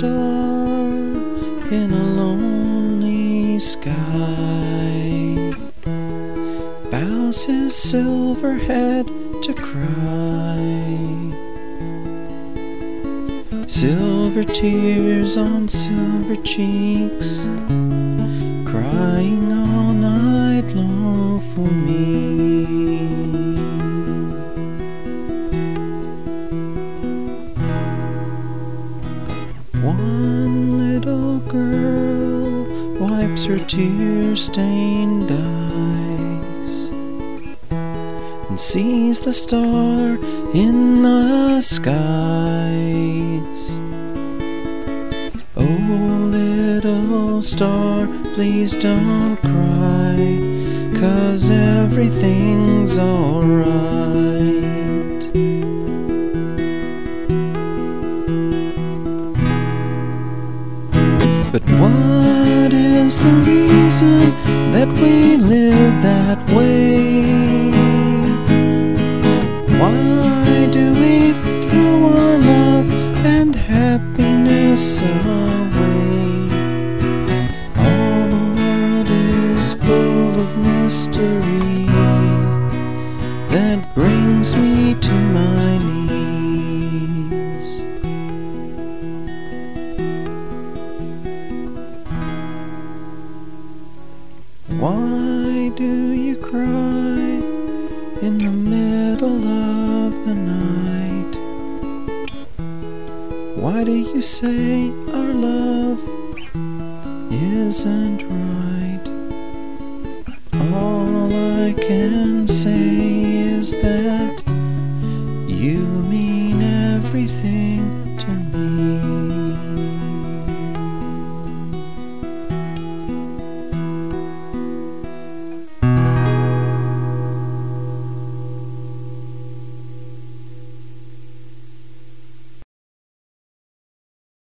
star in a lonely sky bows his silver head to cry. Silver tears on silver cheeks, crying all night long for me. One little girl wipes her tear-stained eyes and sees the star in the skies. Oh, little star, please don't cry, 'cause everything's alright. But what is the reason that we live that way? Why do we throw our love and happiness away? All the world is full of mystery that brings me to my knees. Why do you cry in the middle of the night? Why do you say our love isn't right? All I can say is that you mean everything